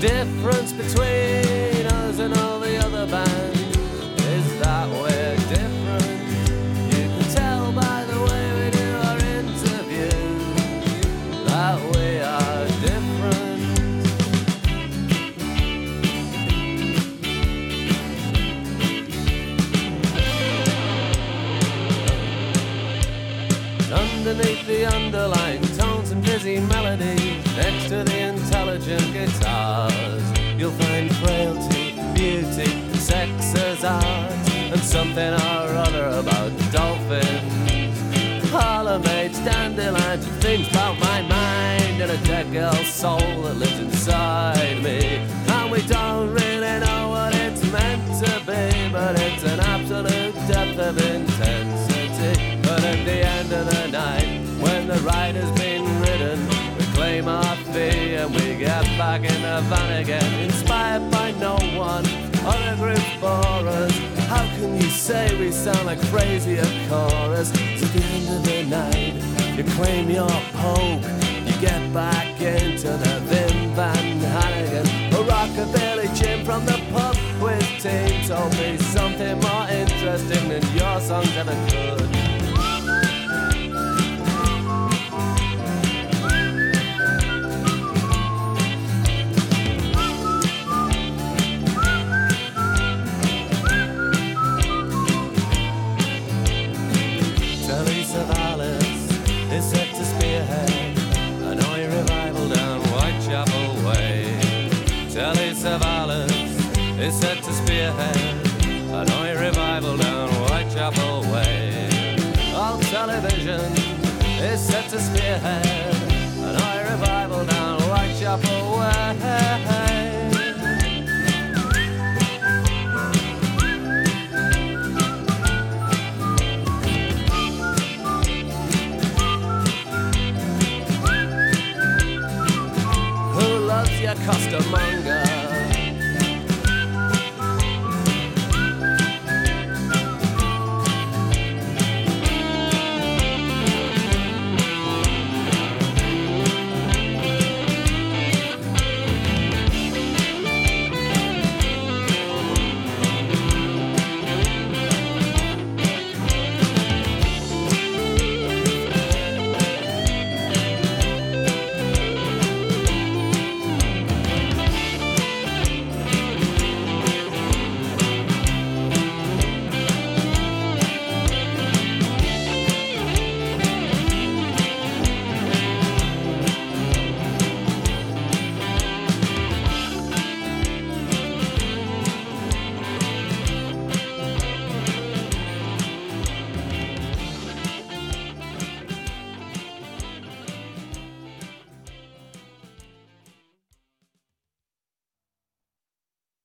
difference between us and all the other bands is that we're different. You can tell by the way we do our interviews that we are different. Underneath the underlying tones and busy melodies, next to the intelligent guitars, you'll find frailty, beauty, sex as art, and something or other about dolphins. Parlourmaids, dandelions, and things about my mind, and a dead girl's soul that lives inside me. And we don't really know what it's meant to be, but it's an absolute depth of intensity. But at the end of the night, when the ride has been ridden, we claim our fee and we get back in the van again, inspired by no one or a group for us. How can you say we sound like crazy at chorus? So at the end of the night, you claim your poke, you get back into the Vim Van Hannigan. A rockabilly Jim from the pub quiz team told me something more interesting than your songs ever could. Is set to spearhead an oi revival down Whitechapel Way. Telly Savalas is set to spearhead an oi revival down Whitechapel Way. All television is set to spearhead an oi revival down Whitechapel Way. Your costermonger,